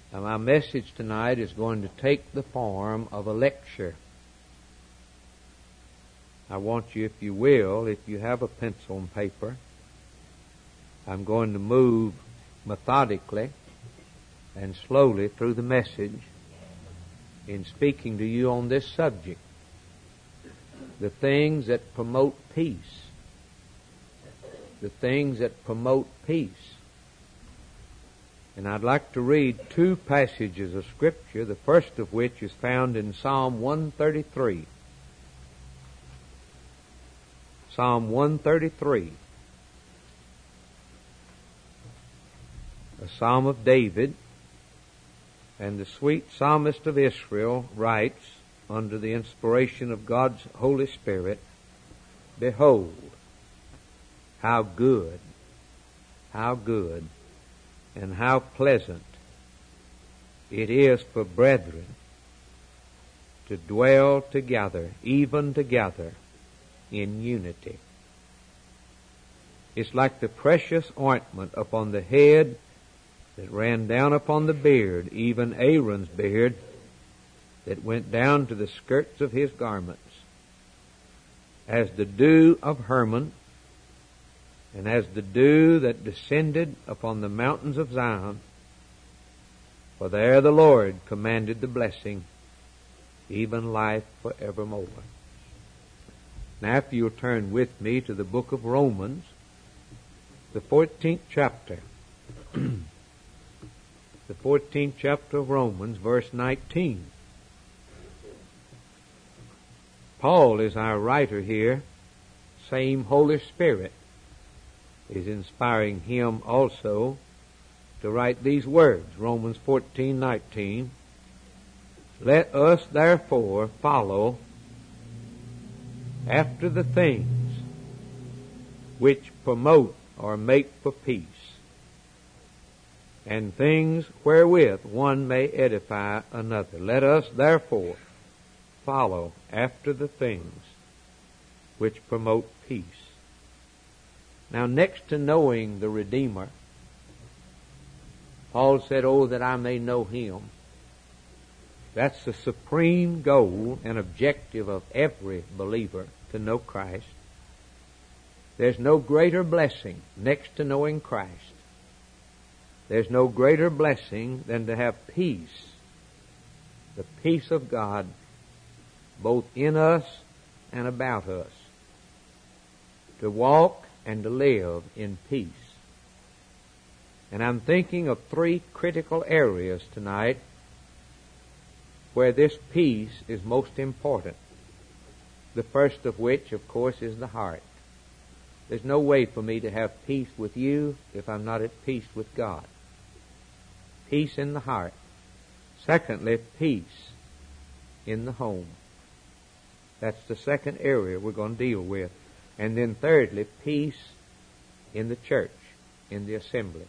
Now, my message tonight is going to take the form of a lecture. I want you, if you will, if you have a pencil and paper, I'm going to move methodically and slowly through the message in speaking to you on this subject. The things that promote peace. The things that promote peace. And I'd like to read two passages of Scripture, the first of which is found in Psalm 133. Psalm 133. A psalm of David, and the sweet psalmist of Israel writes, under the inspiration of God's Holy Spirit, "Behold, how good, and how pleasant it is for brethren to dwell together, even together, in unity." It's like the precious ointment upon the head that ran down upon the beard, even Aaron's beard, that went down to the skirts of his garments, as the dew of Hermon, and as the dew that descended upon the mountains of Zion. For there the Lord commanded the blessing, even life forevermore. Now, if you'll turn with me to the book of Romans, the 14th chapter. The 14th chapter of Romans, verse 19. Paul is our writer here. Same Holy Spirit is inspiring him also to write these words. Romans 14:19. "Let us therefore follow after the things which promote or make for peace, and things wherewith one may edify another. Let us therefore follow after the things which promote peace." Now, next to knowing the Redeemer, Paul said, "Oh, that I may know Him." That's the supreme goal and objective of every believer, to know Christ. There's no greater blessing next to knowing Christ. There's no greater blessing than to have peace, the peace of God, both in us and about us. To walk and to live in peace. And I'm thinking of three critical areas tonight where this peace is most important. The first of which, of course, is the heart. There's no way for me to have peace with you if I'm not at peace with God. Peace in the heart. Secondly, peace in the home. That's the second area we're going to deal with. And then thirdly, peace in the church, in the assembly.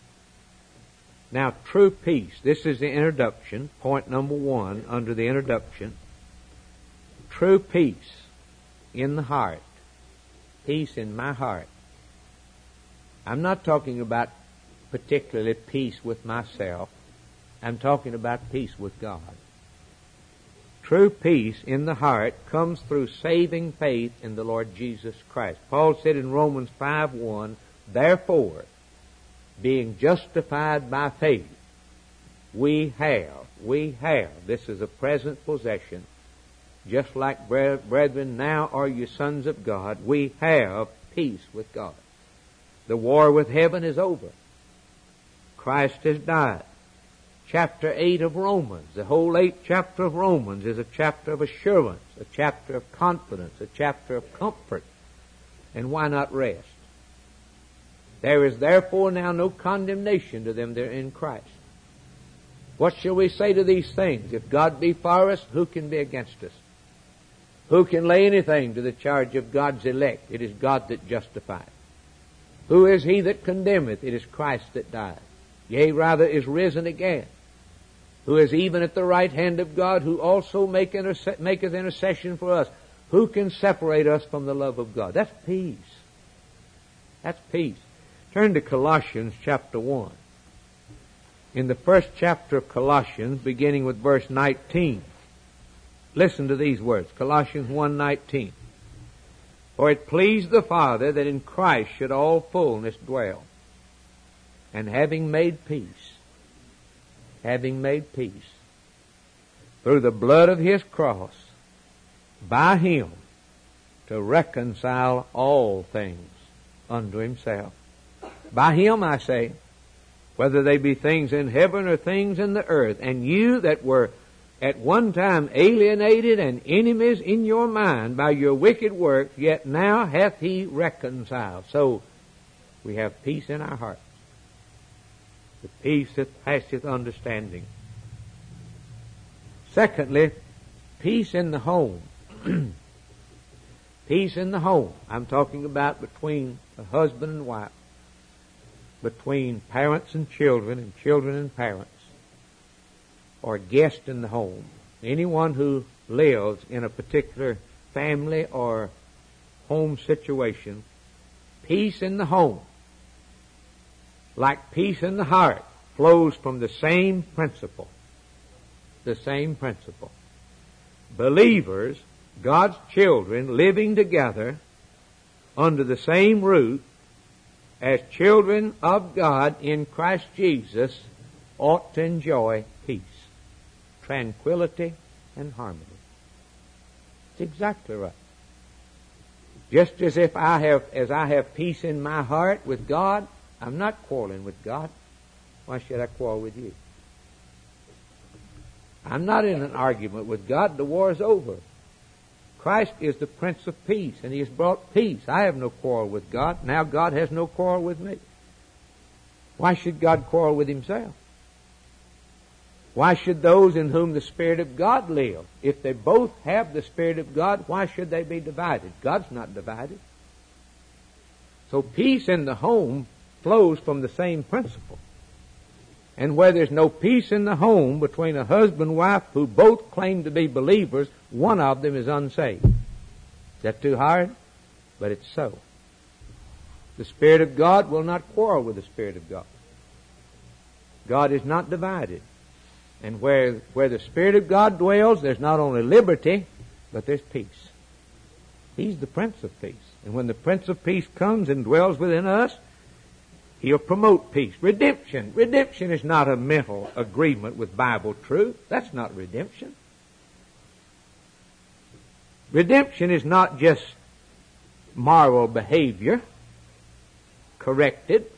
Now, true peace. This is the introduction, point number 1 under the introduction. True peace in the heart. Peace in my heart. I'm not talking about particularly peace with myself. I'm talking about peace with God. True peace in the heart comes through saving faith in the Lord Jesus Christ. Paul said in Romans 5:1, "Therefore, being justified by faith, we have, this is a present possession, just like brethren, now are you sons of God, we have peace with God." The war with heaven is over. Christ has died. Chapter 8 of Romans, the whole 8th chapter of Romans is a chapter of assurance, a chapter of confidence, a chapter of comfort. And why not rest? There is therefore now no condemnation to them that are in Christ. What shall we say to these things? If God be for us, who can be against us? Who can lay anything to the charge of God's elect? It is God that justifieth. Who is he that condemneth? It is Christ that died. Yea, rather is risen again, who is even at the right hand of God, who also maketh intercession for us. Who can separate us from the love of God? That's peace. That's peace. Turn to Colossians chapter 1. in the first chapter of Colossians, beginning with verse 19. Listen to these words, Colossians 1:19. For it pleased the Father that in Christ should all fullness dwell, and having made peace, through the blood of His cross, by Him to reconcile all things unto Himself. By Him, I say, whether they be things in heaven or things in the earth, and you that were at one time alienated and enemies in your mind by your wicked works, yet now hath He reconciled. So we have peace in our hearts, the peace that passeth understanding. Secondly, peace in the home. Peace in the home. I'm talking about between a husband and wife, between parents and children and parents, or guest in the home. Anyone who lives in a particular family or home situation. Peace in the home, like peace in the heart, flows from the same principle. The same principle. Believers, God's children, living together under the same roof as children of God in Christ Jesus, ought to enjoy peace, tranquility, and harmony. It's exactly right. Just as if I have peace in my heart with God, I'm not quarreling with God. Why should I quarrel with you? I'm not in an argument with God. The war's over. Christ is the Prince of Peace, and He has brought peace. I have no quarrel with God. Now God has no quarrel with me. Why should God quarrel with Himself? Why should those in whom the Spirit of God live? If they both have the Spirit of God, why should they be divided? God's not divided. So peace in the home flows from the same principle. And where there's no peace in the home between a husband and wife who both claim to be believers, one of them is unsaved. Is that too hard? But it's so. The Spirit of God will not quarrel with the Spirit of God. God is not divided. And where the Spirit of God dwells, there's not only liberty, but there's peace. He's the Prince of Peace. And when the Prince of Peace comes and dwells within us, He'll promote peace. Redemption. Redemption is not a mental agreement with Bible truth. That's not redemption. Redemption is not just moral behavior corrected,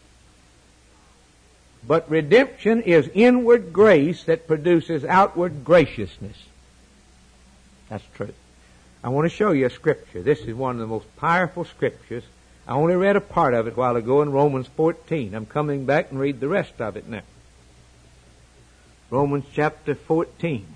but redemption is inward grace that produces outward graciousness. That's true. I want to show you a scripture. This is one of the most powerful scriptures. I only read a part of it a while ago in Romans 14. I'm coming back and read the rest of it now. Romans chapter 14.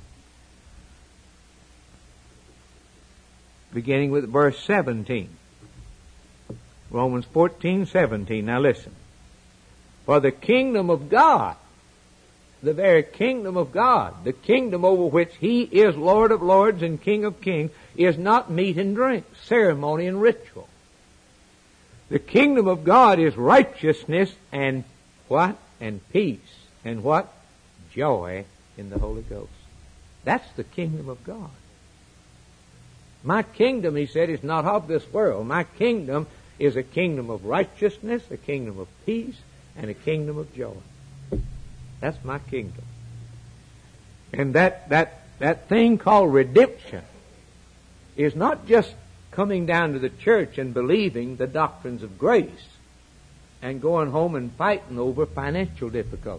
Beginning with verse 17. Romans 14:17. Now listen. For the kingdom of God, the very kingdom of God, the kingdom over which He is Lord of lords and King of kings, is not meat and drink, ceremony and ritual. The kingdom of God is righteousness and what? And peace. And what? Joy in the Holy Ghost. That's the kingdom of God. My kingdom, He said, is not of this world. My kingdom is a kingdom of righteousness, a kingdom of peace, and a kingdom of joy. That's my kingdom. And that thing called redemption is not just coming down to the church and believing the doctrines of grace and going home and fighting over financial difficulties.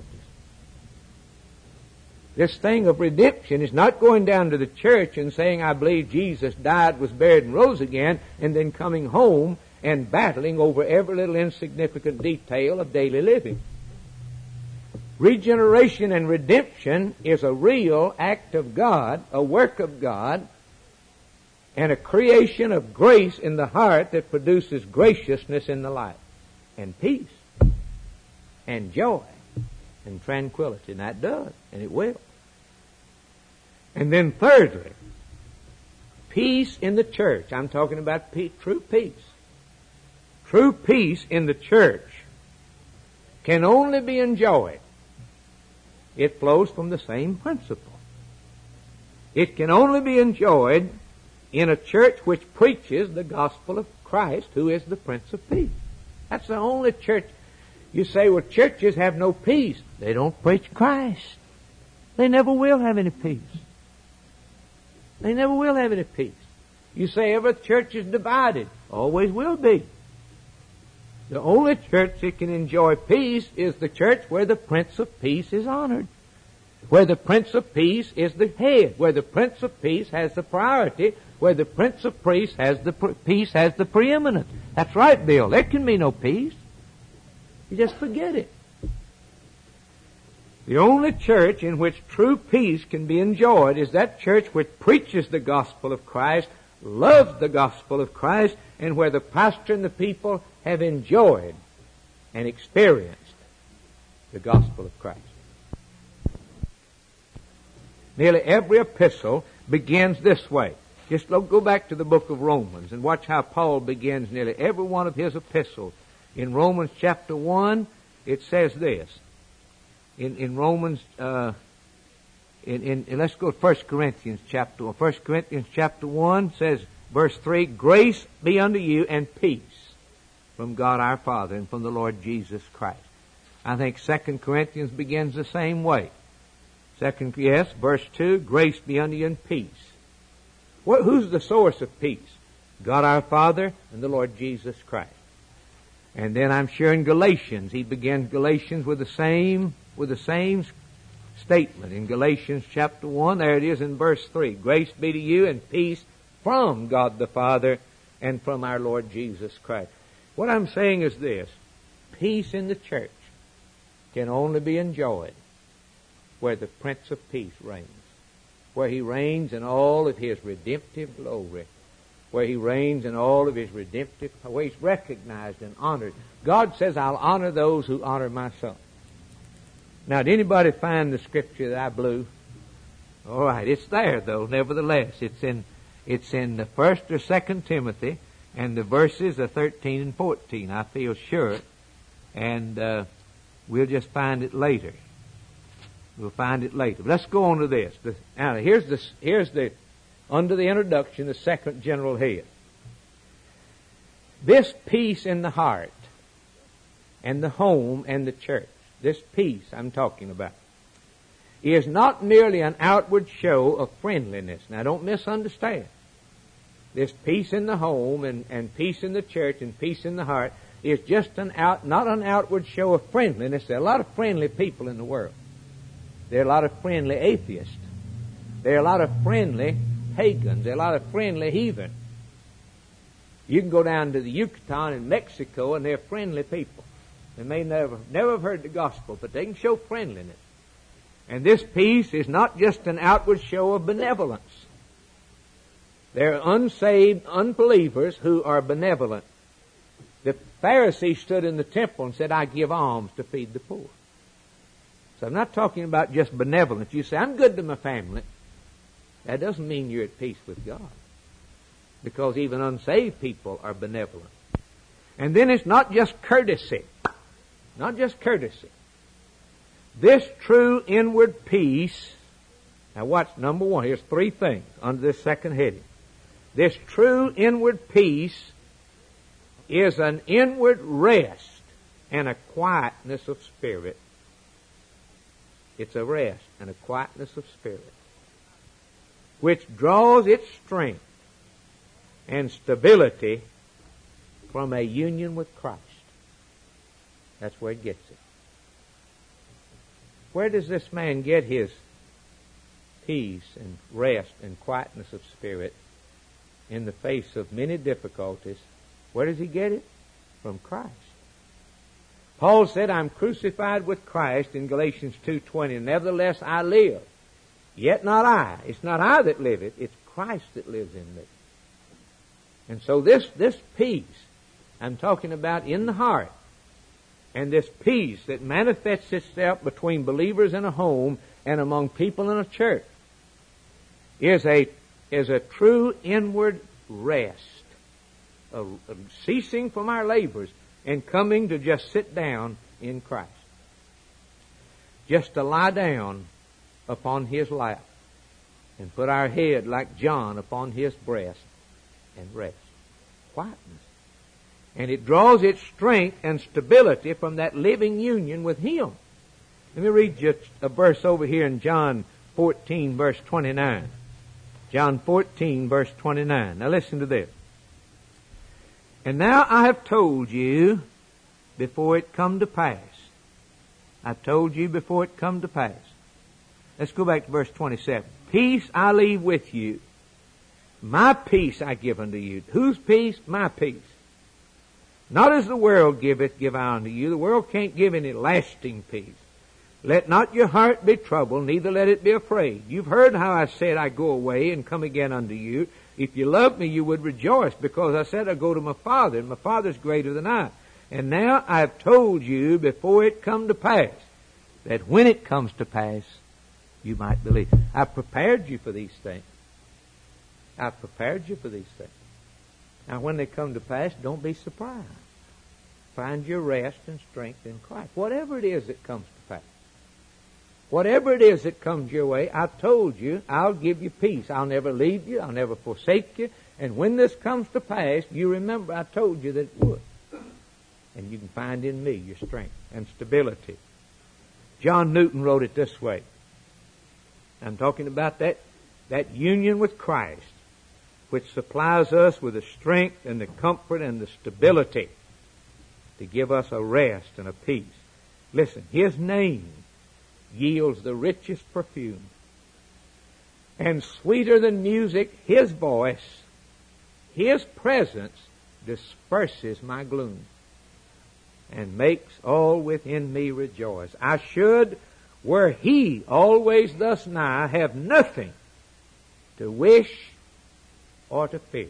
This thing of redemption is not going down to the church and saying, I believe Jesus died, was buried, and rose again, and then coming home and battling over every little insignificant detail of daily living. Regeneration and redemption is a real act of God, a work of God, and a creation of grace in the heart that produces graciousness in the life, and peace, and joy, and tranquility. And that does, and it will. And then thirdly, peace in the church. I'm talking about true peace. True peace in the church can only be enjoyed It flows from the same principle. It can only be enjoyed in a church which preaches the gospel of Christ, who is the Prince of Peace. That's the only church. You say, well, churches have no peace. They don't preach Christ. They never will have any peace. They never will have any peace. You say every church is divided. Always will be. The only church that can enjoy peace is the church where the Prince of Peace is honored. Where the Prince of Peace is the head. Where the Prince of Peace has the priority. Where the Prince of Peace has the preeminence. That's right, Bill. There can be no peace. You just forget it. The only church in which true peace can be enjoyed is that church which preaches the gospel of Christ, loves the gospel of Christ, and where the pastor and the people have enjoyed and experienced the gospel of Christ. Nearly every epistle begins this way. Just go back to the book of Romans and watch how Paul begins nearly every one of his epistles. In Romans chapter 1, it says this. In Romans, let's go to 1 Corinthians chapter 1. 1 Corinthians chapter 1 says, verse 3, grace be unto you and peace from God our Father and from the Lord Jesus Christ. I think 2 Corinthians begins the same way. Verse 2, grace be unto you and peace. Who's the source of peace? God our Father and the Lord Jesus Christ. And then I'm sure in Galatians, he begins Galatians with the same statement. In Galatians chapter 1, there it is in verse 3. Grace be to you and peace from God the Father and from our Lord Jesus Christ. What I'm saying is this. Peace in the church can only be enjoyed where the Prince of Peace reigns. Where he reigns in all of his redemptive glory. Where he reigns in all of his redemptive, where he's recognized and honored. God says, I'll honor those who honor my Son. Now, did anybody find the scripture that I blew? All right, it's there though, nevertheless. It's in the 1st or 2nd Timothy, and the verses are 13 and 14, I feel sure. And we'll just find it later. We'll find it later. But let's go on to this. Now, here's the under the introduction, the second general head. This peace in the heart and the home and the church, this peace I'm talking about, is not merely an outward show of friendliness. Now don't misunderstand. This peace in the home and peace in the church and peace in the heart is just not an outward show of friendliness. There are a lot of friendly people in the world. There are a lot of friendly atheists. There are a lot of friendly pagans. There are a lot of friendly heathen. You can go down to the Yucatan in Mexico and they're friendly people. They may never have heard the gospel, but they can show friendliness. And this peace is not just an outward show of benevolence. There are unsaved unbelievers who are benevolent. The Pharisee stood in the temple and said, I give alms to feed the poor. So I'm not talking about just benevolence. You say, I'm good to my family. That doesn't mean you're at peace with God. Because even unsaved people are benevolent. And then it's not just courtesy. Not just courtesy. This true inward peace, now watch, number one, here's three things under this second heading. This true inward peace is an inward rest and a quietness of spirit. It's a rest and a quietness of spirit, which draws its strength and stability from a union with Christ. That's where it gets it. Where does this man get his peace and rest and quietness of spirit in the face of many difficulties? Where does he get it? From Christ. Paul said, I'm crucified with Christ in Galatians 2:20. Nevertheless I live. Yet not I. It's not I that live it. It's Christ that lives in me. And so this peace I'm talking about in the heart, and this peace that manifests itself between believers in a home and among people in a church, is a true inward rest, a ceasing from our labors and coming to just sit down in Christ. just to lie down upon His lap and put our head like John upon His breast and rest. Quietness. And it draws its strength and stability from that living union with Him. Let me read just a verse over here in John 14, verse 29. John 14, verse 29. Now listen to this. And now I have told you before it come to pass. I've told you before it come to pass. Let's go back to verse 27. Peace I leave with you. My peace I give unto you. Whose peace? My peace. Not as the world giveth, give I unto you. The world can't give any lasting peace. Let not your heart be troubled, neither let it be afraid. You've heard how I said I go away and come again unto you. If you love me, you would rejoice, because I said I go to my Father, and my Father's greater than I. And now I have told you before it come to pass, that when it comes to pass, you might believe. I've prepared you for these things. I've prepared you for these things. Now when they come to pass, don't be surprised. Find your rest and strength in Christ. Whatever it is that comes to pass. Whatever it is that comes your way, I've told you, I'll give you peace. I'll never leave you. I'll never forsake you. And when this comes to pass, you remember I told you that it would. And you can find in me your strength and stability. John Newton wrote it this way. I'm talking about that union with Christ, which supplies us with the strength and the comfort and the stability to give us a rest and a peace. Listen, His name yields the richest perfume. And sweeter than music, His voice, His presence disperses my gloom and makes all within me rejoice. I should, were He always thus nigh, have nothing to wish or to fear.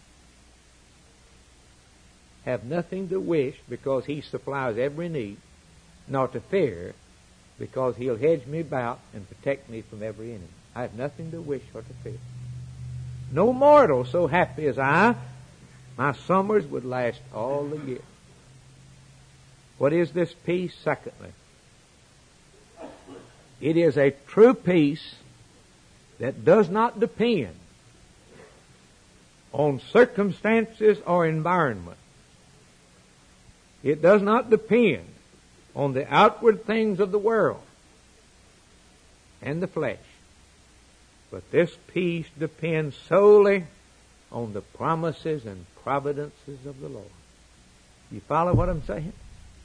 Have nothing to wish, because He supplies every need, nor to fear, because He'll hedge me about and protect me from every enemy. I have nothing to wish or to fear. No mortal so happy as I. My summers would last all the year. What is this peace? Secondly, it is a true peace that does not depend on circumstances or environment. It does not depend on the outward things of the world and the flesh. But this peace depends solely on the promises and providences of the Lord. You follow what I'm saying?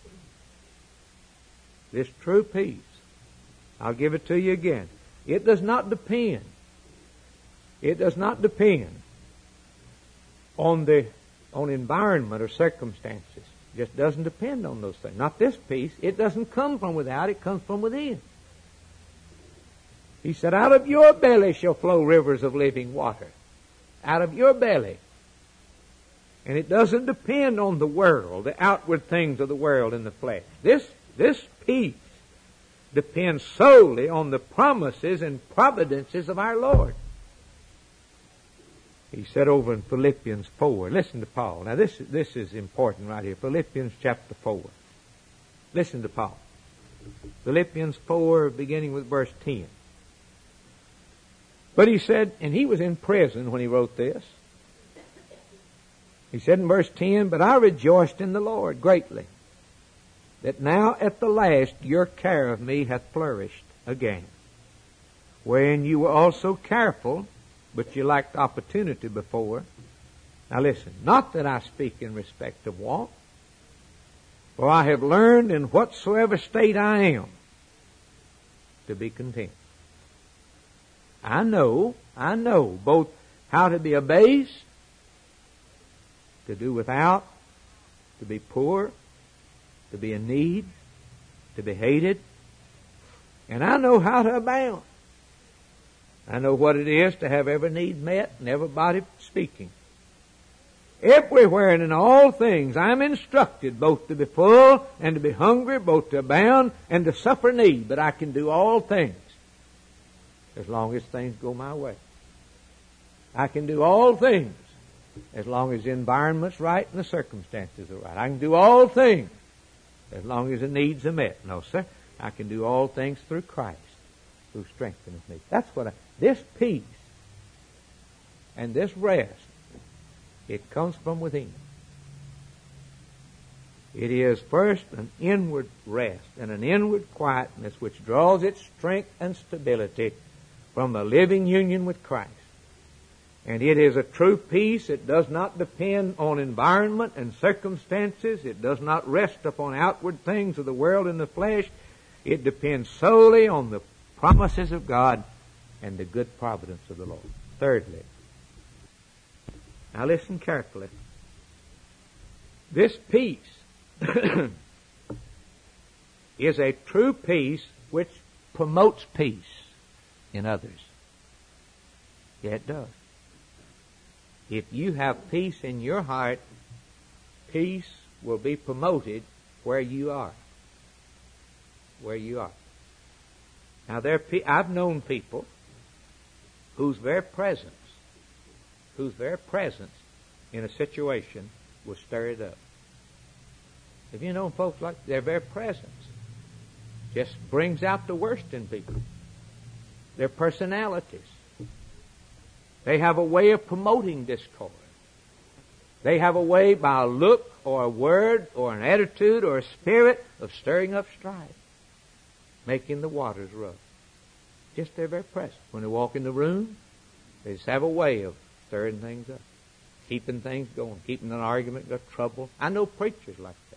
This true peace, I'll give it to you again. It does not depend. It does not depend on environment or circumstances. It just doesn't depend on those things. Not this peace. It doesn't come from without. It comes from within. He said, out of your belly shall flow rivers of living water. Out of your belly. And it doesn't depend on the world, the outward things of the world and the flesh. This peace depends solely on the promises and providences of our Lord. He said over in Philippians 4, listen to Paul. Now this is important right here. Philippians chapter 4. Listen to Paul. Philippians 4, beginning with verse 10. But he said, and he was in prison when he wrote this. He said in verse 10, but I rejoiced in the Lord greatly, that now at the last your care of me hath flourished again, wherein you were also careful, but you lacked opportunity before. Now listen, not that I speak in respect of want, for I have learned in whatsoever state I am to be content. I know both how to be abased, to do without, to be poor, to be in need, to be hated, and I know how to abound. I know what it is to have every need met and everybody speaking. Everywhere and in all things I'm instructed both to be full and to be hungry, both to abound and to suffer need, but I can do all things as long as things go my way. I can do all things as long as the environment's right and the circumstances are right. I can do all things as long as the needs are met. No, sir. I can do all things through Christ, who strengtheneth me. That's what this peace and this rest, it comes from within. It is first an inward rest and an inward quietness which draws its strength and stability from a living union with Christ. And it is a true peace. It does not depend on environment and circumstances. It does not rest upon outward things of the world and the flesh. It depends solely on the promises of God and the good providence of the Lord. Thirdly, now listen carefully. This peace is a true peace which promotes peace in others. Yeah, it does. If you have peace in your heart, peace will be promoted where you are. Where you are. Now, I've known people whose very presence in a situation will stir it up. Have you known folks like their very presence just brings out the worst in people? Their personalities. They have a way of promoting discord. They have a way by a look or a word or an attitude or a spirit of stirring up strife, making the waters rough. Just their very presence. When they walk in the room, they just have a way of stirring things up, keeping things going, keeping an argument, got trouble. I know preachers like that.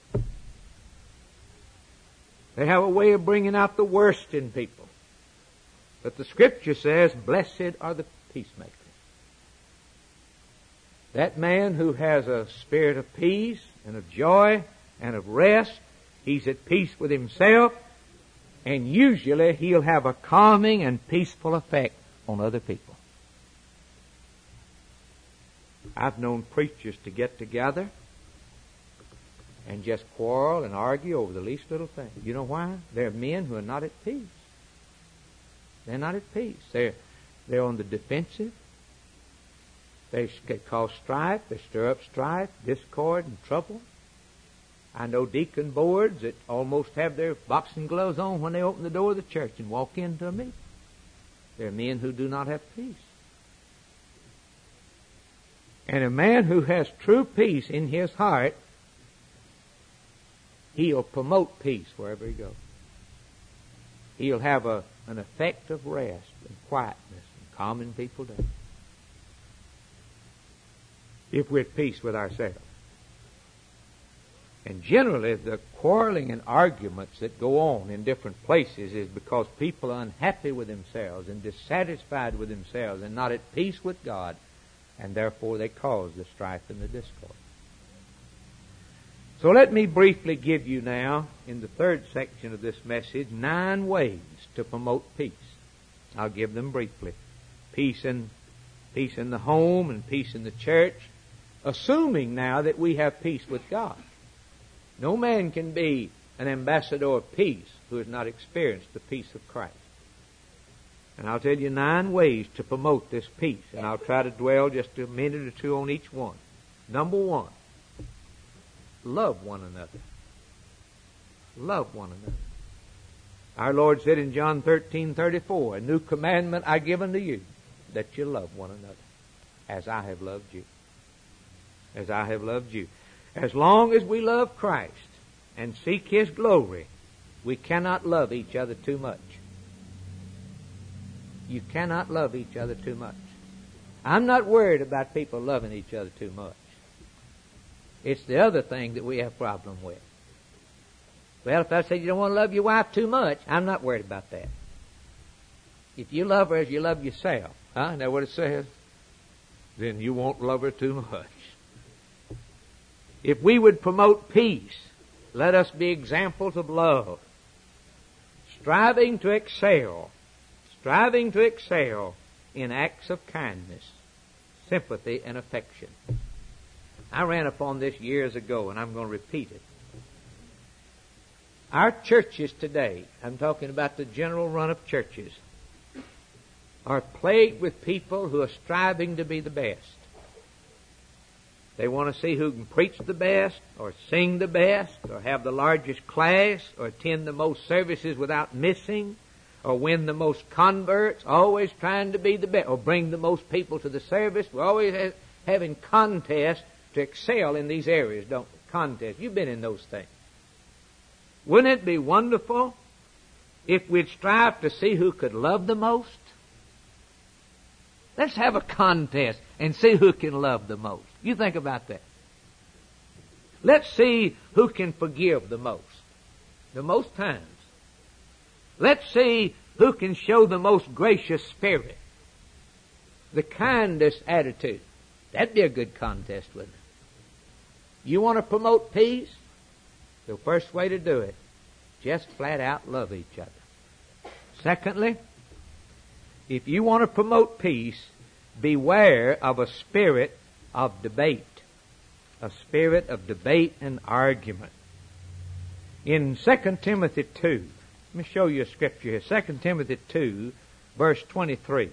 They have a way of bringing out the worst in people. But the Scripture says, blessed are the peacemakers. That man who has a spirit of peace and of joy and of rest, he's at peace with himself, and usually he'll have a calming and peaceful effect on other people. I've known preachers to get together and just quarrel and argue over the least little thing. You know why? They're men who are not at peace. They're not at peace. They're on the defensive. They cause strife. They stir up strife, discord, and trouble. I know deacon boards that almost have their boxing gloves on when they open the door of the church and walk into a meeting. They're men who do not have peace. And a man who has true peace in his heart, he'll promote peace wherever he goes. He'll have an effect of rest and quietness and calming people down. If we're at peace with ourselves. And generally, the quarreling and arguments that go on in different places is because people are unhappy with themselves and dissatisfied with themselves and not at peace with God, and therefore they cause the strife and the discord. So let me briefly give you now, in the third section of this message, 9 ways to promote peace. I'll give them briefly. Peace in the home and peace in the church, assuming now that we have peace with God. No man can be an ambassador of peace who has not experienced the peace of Christ. And I'll tell you 9 ways to promote this peace, and I'll try to dwell just a minute or two on each one. Number 1, love one another. Love one another. Our Lord said in John 13:34, a new commandment I give unto you, that you love one another, as I have loved you. As I have loved you. As long as we love Christ and seek His glory, we cannot love each other too much. You cannot love each other too much. I'm not worried about people loving each other too much. It's the other thing that we have a problem with. Well, if I say you don't want to love your wife too much, I'm not worried about that. If you love her as you love yourself, isn't that what it says? Then you won't love her too much. If we would promote peace, let us be examples of love, striving to excel in acts of kindness, sympathy, and affection. I ran upon this years ago, and I'm going to repeat it. Our churches today, I'm talking about the general run of churches, are plagued with people who are striving to be the best. They want to see who can preach the best, or sing the best, or have the largest class, or attend the most services without missing, or win the most converts, always trying to be the best, or bring the most people to the service. We're always having contests to excel in these areas, don't we? Contests. You've been in those things. Wouldn't it be wonderful if we'd strive to see who could love the most? Let's have a contest and see who can love the most. You think about that. Let's see who can forgive the most times. Let's see who can show the most gracious spirit, the kindest attitude. That'd be a good contest, wouldn't it? You want to promote peace? The first way to do it, just flat out love each other. Secondly, if you want to promote peace, beware of a spirit of debate. A spirit of debate and argument. In 2 Timothy 2, let me show you a scripture here. 2 Timothy 2, verse 23.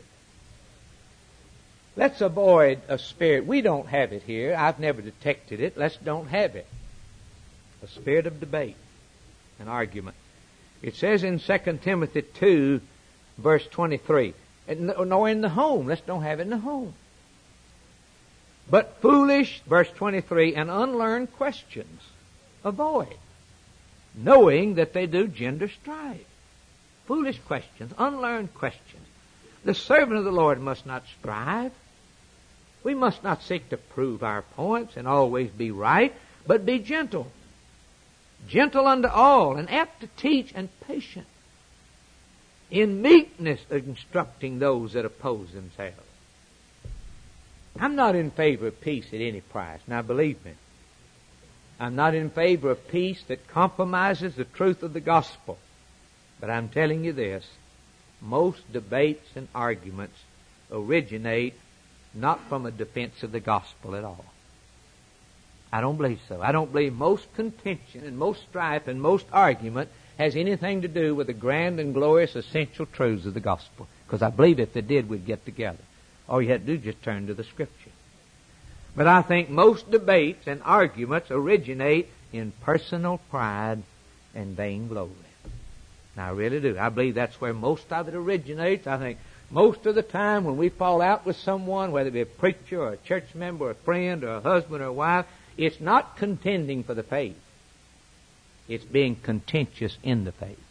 Let's avoid a spirit. We don't have it here. I've never detected it. Let's don't have it. A spirit of debate and argument. It says in 2 Timothy 2, verse 23, nor in the home. Let's don't have it in the home. But foolish, verse 23, and unlearned questions avoid, knowing that they do gender strife. Foolish questions, unlearned questions. The servant of the Lord must not strive. We must not seek to prove our points and always be right, but be gentle. Gentle unto all, and apt to teach, and patient, in meekness instructing those that oppose themselves. I'm not in favor of peace at any price. Now believe me, I'm not in favor of peace that compromises the truth of the gospel. But I'm telling you this, most debates and arguments originate not from a defense of the gospel at all. I don't believe so. I don't believe most contention and most strife and most argument has anything to do with the grand and glorious essential truths of the gospel. Because I believe if they did, we'd get together. All you had to do is just turn to the Scripture. But I think most debates and arguments originate in personal pride and vainglory. Now, I really do. I believe that's where most of it originates. I think most of the time when we fall out with someone, whether it be a preacher or a church member or a friend or a husband or a wife, it's not contending for the faith. It's being contentious in the faith.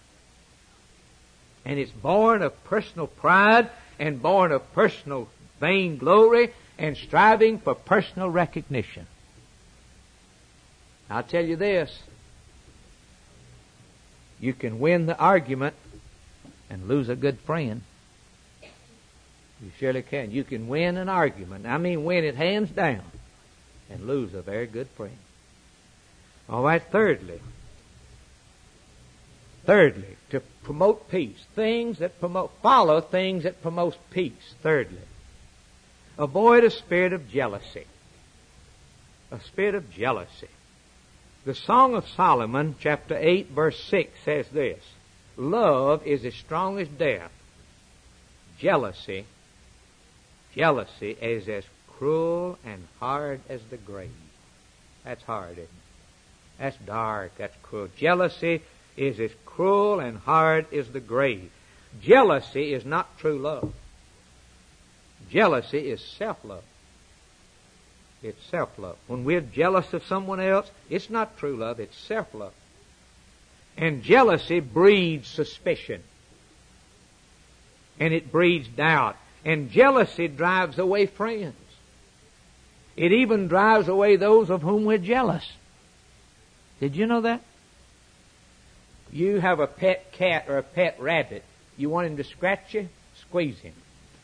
And it's born of personal pride and born of personal vainglory and striving for personal recognition. I'll tell you this. You can win the argument and lose a good friend. You surely can. You can win an argument. I mean win it hands down and lose a very good friend. All right, thirdly, to promote peace, follow things that promote peace. Thirdly, avoid a spirit of jealousy. A spirit of jealousy. The Song of Solomon, chapter 8, verse 6 says this, love is as strong as death. Jealousy is as cruel and hard as the grave. That's hard, isn't it? That's dark. That's cruel. Jealousy is as cruel and hard as the grave. Jealousy is not true love. Jealousy is self-love. It's self-love. When we're jealous of someone else, it's not true love, it's self-love. And jealousy breeds suspicion. And it breeds doubt. And jealousy drives away friends. It even drives away those of whom we're jealous. Did you know that? You have a pet cat or a pet rabbit. You want him to scratch you? Squeeze him.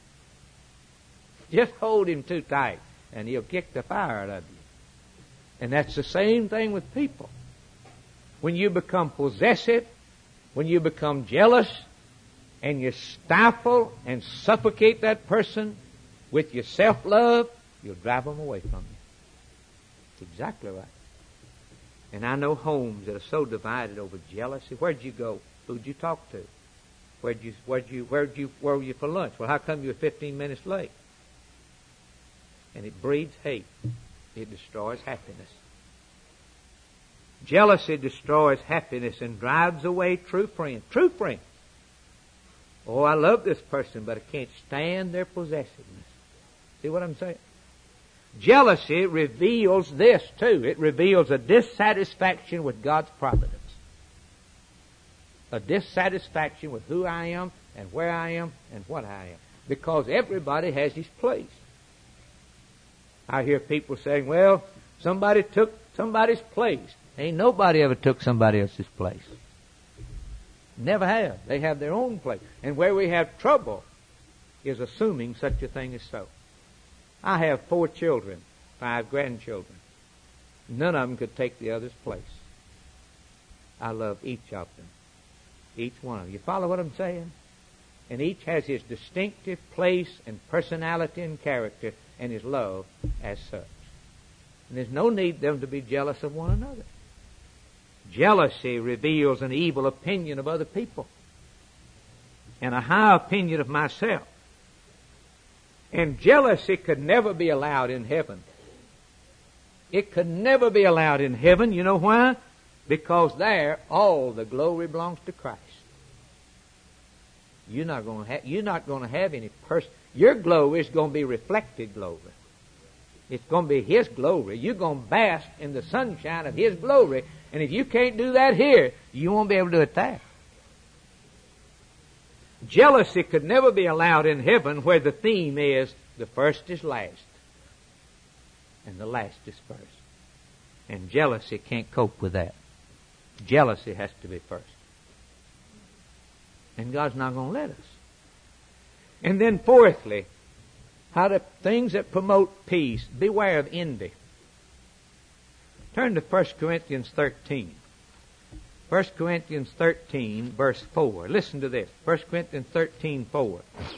Just hold him too tight, and he'll kick the fire out of you. And that's the same thing with people. When you become possessive, when you become jealous, and you stifle and suffocate that person with your self-love, you'll drive them away from you. That's exactly right. And I know homes that are so divided over jealousy. Where'd you go? Who'd you talk to? Where were you for lunch? Well, how come you were 15 minutes late? And it breeds hate. It destroys happiness. Jealousy destroys happiness and drives away true friends. True friends. Oh, I love this person, but I can't stand their possessiveness. See what I'm saying? Jealousy reveals this too. It reveals a dissatisfaction with God's providence. A dissatisfaction with who I am and where I am and what I am. Because everybody has his place. I hear people saying, well, somebody took somebody's place. Ain't nobody ever took somebody else's place. Never have. They have their own place. And where we have trouble is assuming such a thing is so. I have 4 children, 5 grandchildren. None of them could take the other's place. I love each of them. Each one of them. You follow what I'm saying? And each has his distinctive place and personality and character and his love as such. And there's no need them to be jealous of one another. Jealousy reveals an evil opinion of other people and a high opinion of myself. And jealousy could never be allowed in heaven. It could never be allowed in heaven. You know why? Because there all the glory belongs to Christ. You're not going to have any person. Your glory is going to be reflected glory. It's going to be His glory. You're going to bask in the sunshine of His glory. And if you can't do that here, you won't be able to do it there. Jealousy could never be allowed in heaven where the theme is the first is last and the last is first. And jealousy can't cope with that. Jealousy has to be first. And God's not going to let us. And then fourthly, things that promote peace. Beware of envy. Turn to 1 Corinthians 13. 1 Corinthians 13, verse 4. Listen to this. 1 Corinthians 13, 4.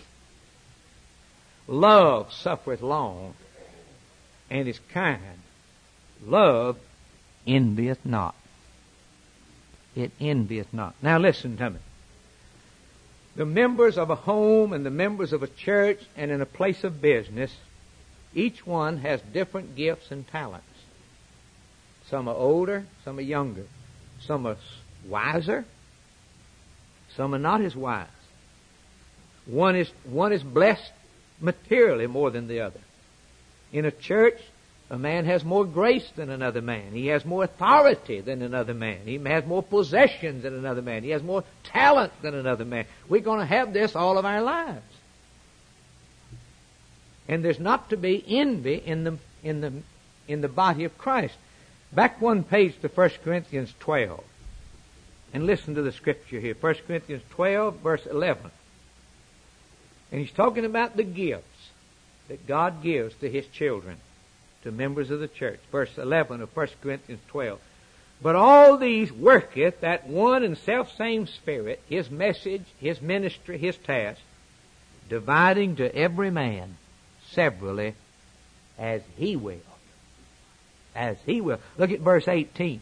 Love suffereth long and is kind. Love envieth not. It envieth not. Now listen to me. The members of a home and the members of a church and in a place of business, each one has different gifts and talents. Some are older, some are younger. Some are wiser, some are not as wise. One is blessed materially more than the other. In a church, a man has more grace than another man. He has more authority than another man. He has more possessions than another man. He has more talent than another man. We're going to have this all of our lives. And there's not to be envy in the body of Christ. Back one page to 1 Corinthians 12. And listen to the scripture here. 1 Corinthians 12, verse 11. And he's talking about the gifts that God gives to His children, to members of the church. Verse 11 of 1 Corinthians 12. But all these worketh that one and self-same Spirit, His message, His ministry, His task, dividing to every man severally as He will. As He will. Look at verse 18.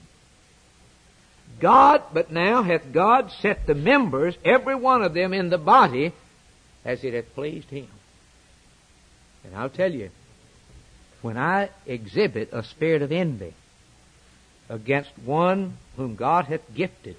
But now hath God set the members, every one of them in the body, as it hath pleased Him. And I'll tell you, when I exhibit a spirit of envy against one whom God hath gifted,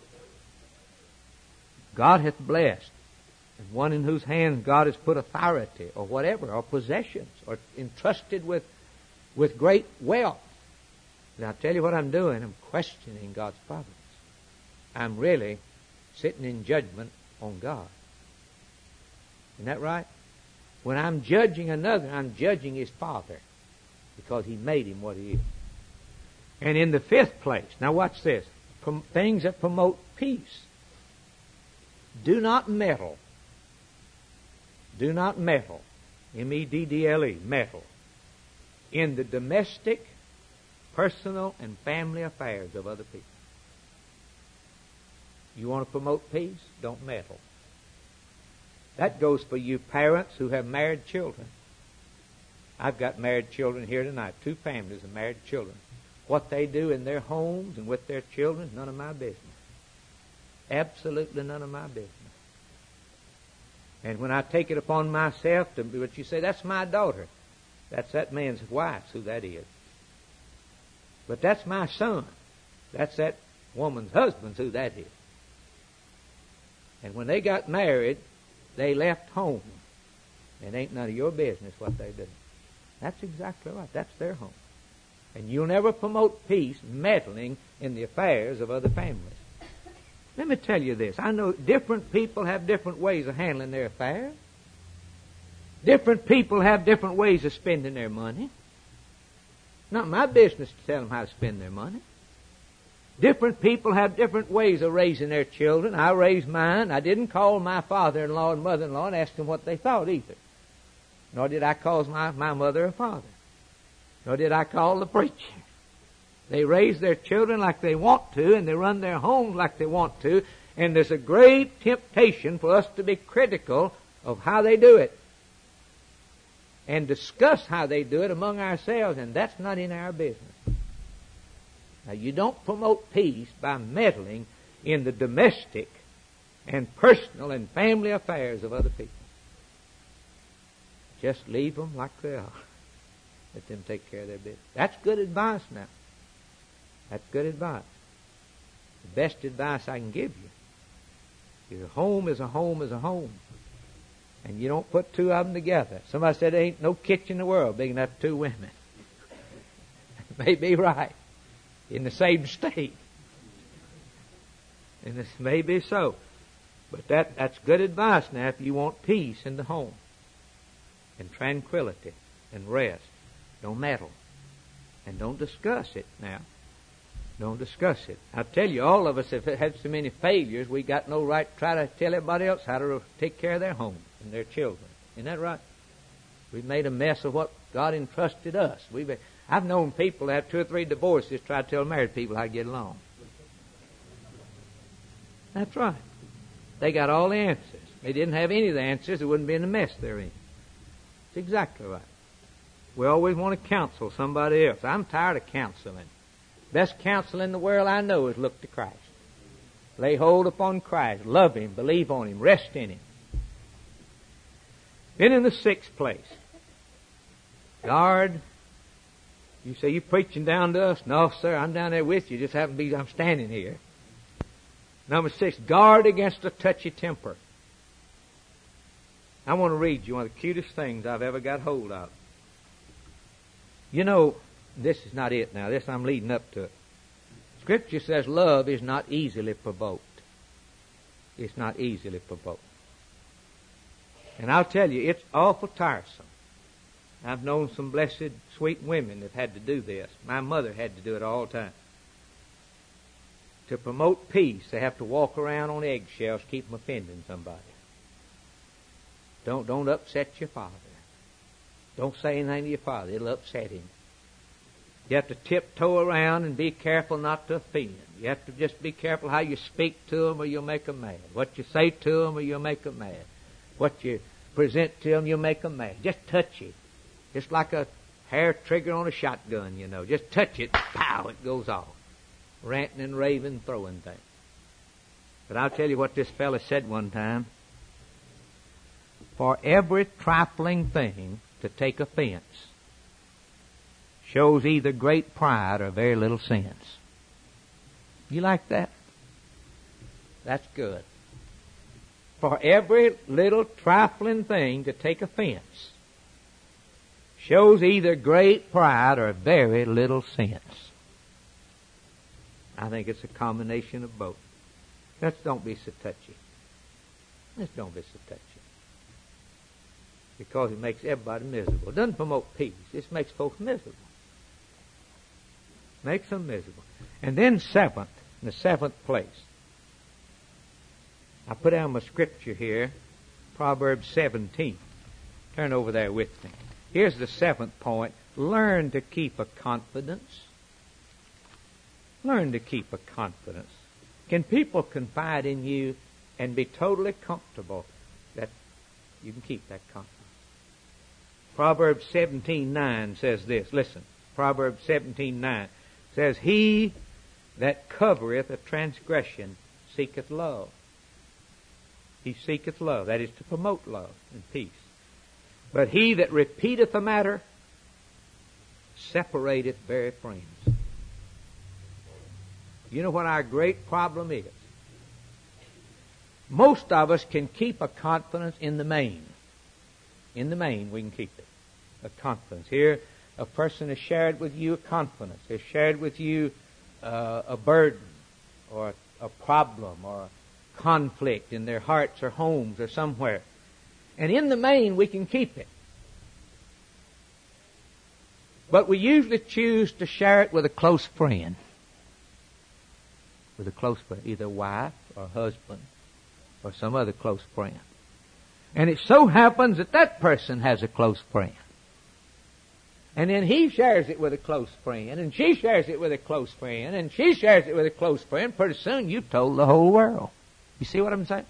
God hath blessed, and one in whose hands God has put authority or whatever, or possessions, or entrusted with great wealth, and I'll tell you what I'm doing. I'm questioning God's providence. I'm really sitting in judgment on God. Isn't that right? When I'm judging another, I'm judging his father because he made him what he is. And in the fifth place, now watch this, things that promote peace. Do not meddle. Do not meddle. M-E-D-D-L-E, meddle. In the domestic, personal, and family affairs of other people. You want to promote peace? Don't meddle. That goes for you parents who have married children. I've got married children here tonight. 2 families of married children. What they do in their homes and with their children, none of my business. Absolutely none of my business. And when I take it upon myself to, but you say, that's my daughter. That's that man's wife, who that is. But that's my son. That's that woman's husband, who that is. And when they got married, they left home. It ain't none of your business what they do. That's exactly right. That's their home. And you'll never promote peace meddling in the affairs of other families. Let me tell you this. I know different people have different ways of handling their affairs. Different people have different ways of spending their money. Not my business to tell them how to spend their money. Different people have different ways of raising their children. I raised mine. I didn't call my father-in-law and mother-in-law and ask them what they thought either. Nor did I call my mother or father. Nor did I call the preacher. They raise their children like they want to, and they run their homes like they want to, and there's a great temptation for us to be critical of how they do it and discuss how they do it among ourselves, and that's not in our business. Now, you don't promote peace by meddling in the domestic and personal and family affairs of other people. Just leave them like they are. Let them take care of their business. That's good advice now. That's good advice. The best advice I can give you. Your home is a home is a home. And you don't put two of them together. Somebody said there ain't no kitchen in the world big enough for two women. May be right. In the same state. And this may be so. But that's good advice now if you want peace in the home. And tranquility and rest. Don't meddle. And don't discuss it now. Don't discuss it. I tell you, all of us have had so many failures, we got no right to try to tell everybody else how to take care of their homes and their children. Isn't that right? We've made a mess of what God entrusted us. I've known people that have 2 or 3 divorces try to tell married people how to get along. That's right. They got all the answers. They didn't have any of the answers, it wouldn't be in the mess they're in. It's exactly right. We always want to counsel somebody else. I'm tired of counseling. Best counsel in the world I know is look to Christ. Lay hold upon Christ. Love Him. Believe on Him. Rest in Him. Then in the 6th place, guard. You say, you preaching down to us? No, sir, I'm down there with you. Just happen to be, I'm standing here. Number 6, guard against a touchy temper. I want to read you one of the cutest things I've ever got hold of. You know, this is not it now. This I'm leading up to it. Scripture says love is not easily provoked. It's not easily provoked. And I'll tell you, it's awful tiresome. I've known some blessed, sweet women that had to do this. My mother had to do it all the time. To promote peace, they have to walk around on eggshells, keep from offending somebody. Don't upset your father. Don't say anything to your father. It'll upset him. You have to tiptoe around and be careful not to offend. You have to just be careful how you speak to them or you'll make them mad. What you say to them or you'll make them mad. What you present to them, you'll make them mad. Just touch it. Just like a hair trigger on a shotgun, you know. Just touch it, pow, it goes off. Ranting and raving, throwing things. But I'll tell you what this fella said one time. For every trifling thing to take offense shows either great pride or very little sense. You like that? That's good. For every little trifling thing to take offense shows either great pride or very little sense. I think it's a combination of both. Just don't be so touchy. Just don't be so touchy. Because it makes everybody miserable. It doesn't promote peace. It makes folks miserable. Makes them miserable. And then 7th, in the 7th place, I put down my scripture here, Proverbs 17. Turn over there with me. Here's the 7th point. Learn to keep a confidence. Learn to keep a confidence. Can people confide in you and be totally comfortable that you can keep that confidence? Proverbs 17:9 says this. Listen. Proverbs 17:9 says, He that covereth a transgression seeketh love. He seeketh love. That is to promote love and peace. But he that repeateth a matter separateth very friends. You know what our great problem is? Most of us can keep a confidence in the main. In the main, we can keep it. A confidence. Here, a person has shared with you a confidence. Has shared with you a burden or a problem or a conflict in their hearts or homes or somewhere. And in the main, we can keep it. But we usually choose to share it with a close friend. With a close friend, either wife or husband or some other close friend. And it so happens that that person has a close friend. And then he shares it with a close friend, and she shares it with a close friend, and she shares it with a close friend. Pretty soon you've told the whole world. You see what I'm saying?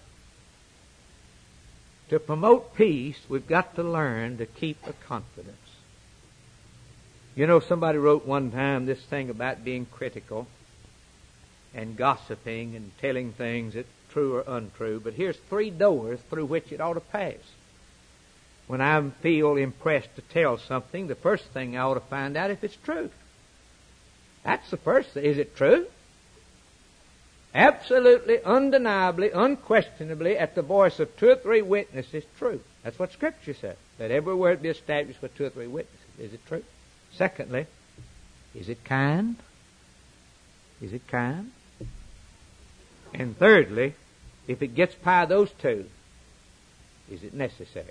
To promote peace, we've got to learn to keep a confidence. You know, somebody wrote one time this thing about being critical and gossiping and telling things that's true or untrue, but here's 3 doors through which it ought to pass. When I feel impressed to tell something, the first thing I ought to find out if it's true. That's the first thing. Is it true? Absolutely, undeniably, unquestionably, at the voice of 2 or 3 witnesses, true. That's what Scripture says. Let every word be established with 2 or 3 witnesses. Is it true? Secondly, is it kind? Is it kind? And thirdly, if it gets by those 2, is it necessary?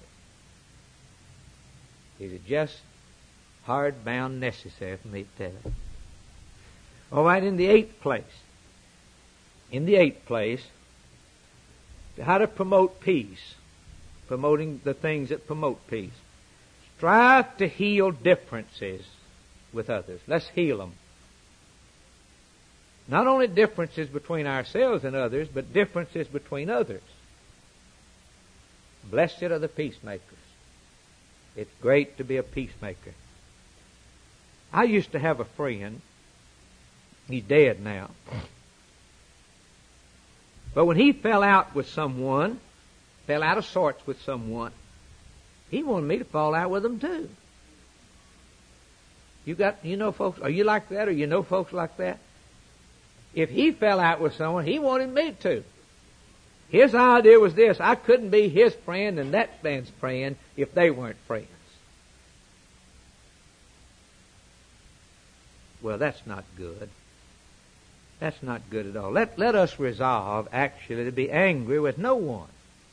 Is it just hard-bound necessary for me to tell it? All right, in the 8th place. In the 8th place, how to promote peace. Promoting the things that promote peace. Strive to heal differences with others. Let's heal them. Not only differences between ourselves and others, but differences between others. Blessed are the peacemakers. It's great to be a peacemaker. I used to have a friend. He's dead now. But when he fell out with someone, fell out of sorts with someone, he wanted me to fall out with them too. You know folks, are you like that, or you know folks like that? If he fell out with someone, he wanted me to. His idea was this: I couldn't be his friend and that man's friend if they weren't friends. Well, that's not good. That's not good at all. Let us resolve, actually, to be angry with no one.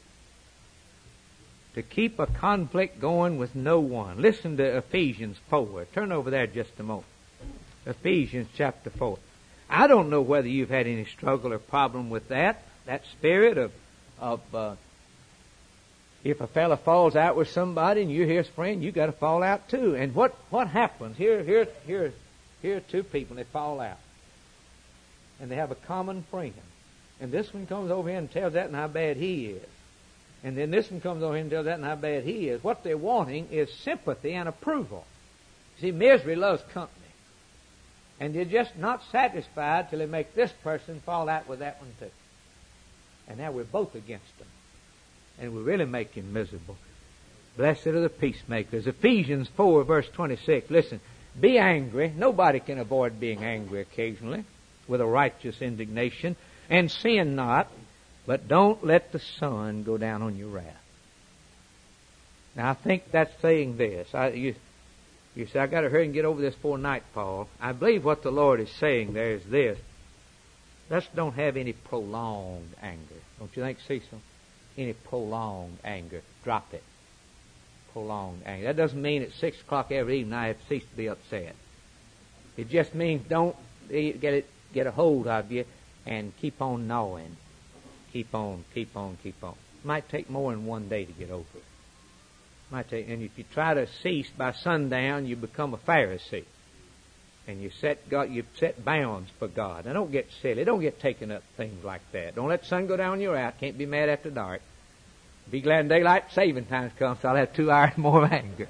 To keep a conflict going with no one. Listen to Ephesians 4. Turn over there just a moment. Ephesians chapter 4. I don't know whether you've had any struggle or problem with that spirit of if a fella falls out with somebody and you're his friend, you got to fall out too. And what happens? Here are 2 people, and they fall out. And they have a common friend. And this one comes over here and tells that and how bad he is. And then this one comes over here and tells that and how bad he is. What they're wanting is sympathy and approval. See, misery loves company. And they're just not satisfied till they make this person fall out with that one too. And now we're both against them. And we really make him miserable. Blessed are the peacemakers. Ephesians 4 verse 26. Listen, be angry. Nobody can avoid being angry occasionally with a righteous indignation. And sin not, but don't let the sun go down on your wrath. Now I think that's saying this. You say, I got to hurry and get over this before nightfall. I believe what the Lord is saying there is this. Let's don't have any prolonged anger. Don't you think, Cecil? Any prolonged anger. Drop it. Prolonged anger. That doesn't mean at 6 o'clock every evening I have ceased to be upset. It just means don't get a hold of you and keep on gnawing. Keep on. It might take more than 1 day to get over it. And if you try to cease by sundown, you become a Pharisee. And you set bounds for God. Now don't get silly. Don't get taken up things like that. Don't let the sun go down when you're out. Can't be mad after dark. Be glad when daylight saving times comes, so I'll have 2 hours more of anger.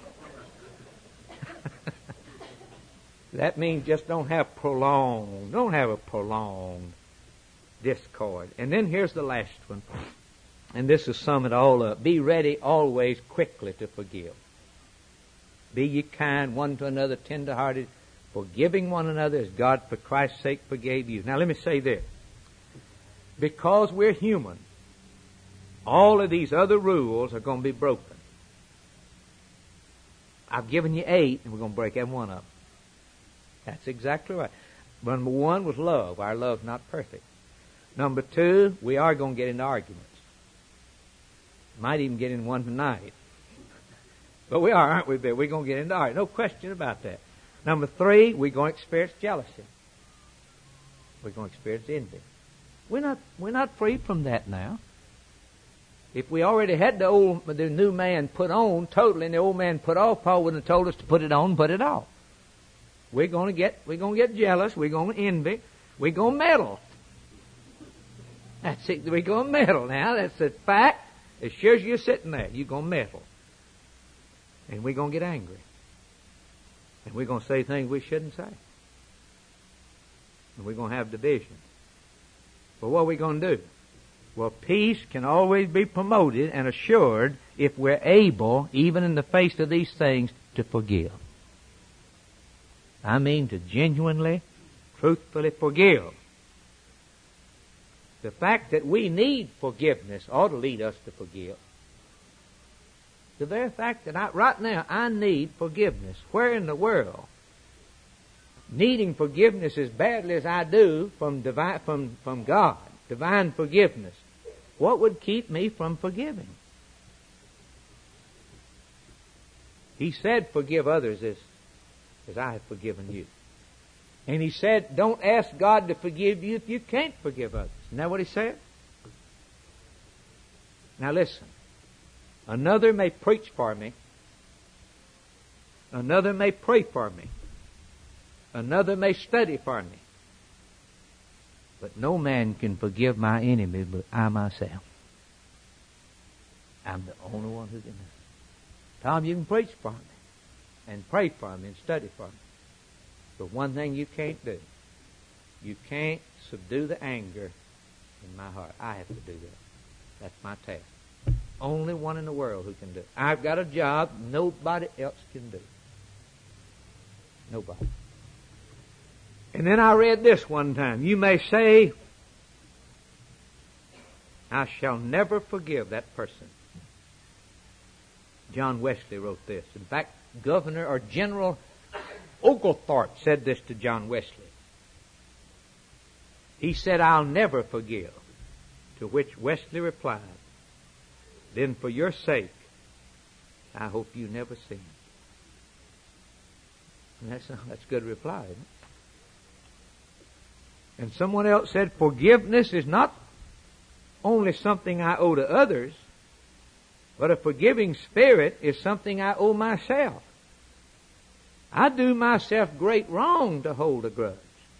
That means just don't have a prolonged discord. And then here's the last one. And this will sum it all up. Be ready always quickly to forgive. Be ye kind one to another, tender-hearted, Forgiving one another as God for Christ's sake forgave you. Now let me say this. Because we're human, all of these other rules are going to be broken. I've given you 8, and we're going to break every one of them. That's exactly right. Number 1 was love. Our love's not perfect. Number 2, we are going to get into arguments. Might even get in one tonight. But we are, aren't we, Bill? We're going to get into arguments. No question about that. Number 3, we're going to experience jealousy. We're going to experience envy. We're not free from that now. If we already had the new man put on totally and the old man put off, Paul wouldn't have told us to put it on, put it off. We're going to get jealous. We're going to envy. We're going to meddle. That's it. We're going to meddle now. That's a fact. As sure as you're sitting there, you're going to meddle. And we're going to get angry. And we're going to say things we shouldn't say. And we're going to have division. But what are we going to do? Well, peace can always be promoted and assured if we're able, even in the face of these things, to forgive. I mean to genuinely, truthfully forgive. The fact that we need forgiveness ought to lead us to forgive. The very fact that right now I need forgiveness. Where in the world, needing forgiveness as badly as I do from God, divine forgiveness, what would keep me from forgiving? He said, forgive others as I have forgiven you. And he said, don't ask God to forgive you if you can't forgive others. Isn't that what he said? Now listen. Another may preach for me. Another may pray for me. Another may study for me. But no man can forgive my enemy but I myself. I'm the only one who can. Tom, you can preach for me and pray for me and study for me. But one thing you can't do. You can't subdue the anger in my heart. I have to do that. That's my task. Only one in the world who can do it. I've got a job nobody else can do. Nobody. And then I read this one time. You may say, I shall never forgive that person. John Wesley wrote this. In fact, Governor or General Oglethorpe said this to John Wesley. He said, I'll never forgive. To which Wesley replied, then for your sake, I hope you never sin. And that's a good reply, isn't it? And someone else said, forgiveness is not only something I owe to others, but a forgiving spirit is something I owe myself. I do myself great wrong to hold a grudge.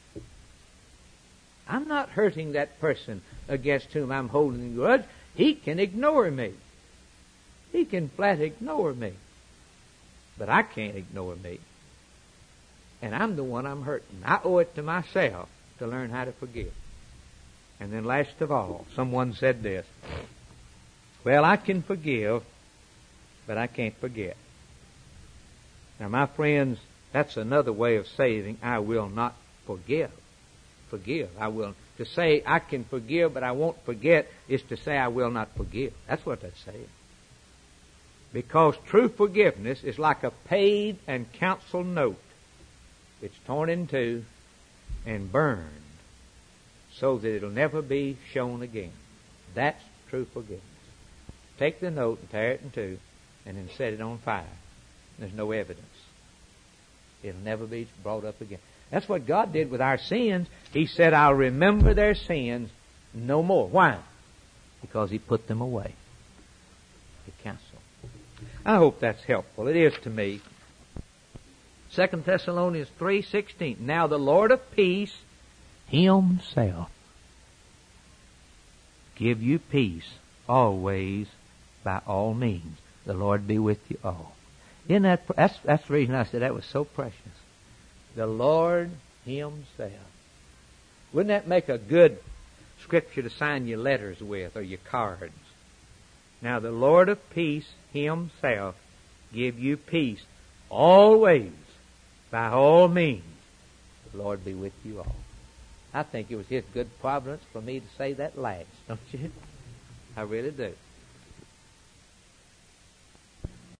I'm not hurting that person against whom I'm holding a grudge. He can ignore me. He can flat ignore me. But I can't ignore me. And I'm the one I'm hurting. I owe it to myself to learn how to forgive. And then last of all, someone said this. Well, I can forgive, but I can't forget. Now, my friends, that's another way of saying I will not forgive. Forgive. I will. To say I can forgive, but I won't forget is to say I will not forgive. That's what that's saying. Because true forgiveness is like a paid and canceled note. It's torn in two and burned so that it'll never be shown again. That's true forgiveness. Take the note and tear it in two and then set it on fire. There's no evidence. It'll never be brought up again. That's what God did with our sins. He said, I'll remember their sins no more. Why? Because He put them away. He canceled. I hope that's helpful. It is to me. 2 Thessalonians 3:16. Now the Lord of peace Himself give you peace always by all means. The Lord be with you all. Isn't that's the reason I said that was so precious. The Lord Himself. Wouldn't that make a good scripture to sign your letters with or your cards? Now the Lord of peace Himself give you peace always by all means. The Lord be with you all. I think it was His good providence for me to say that last, don't you? I really do.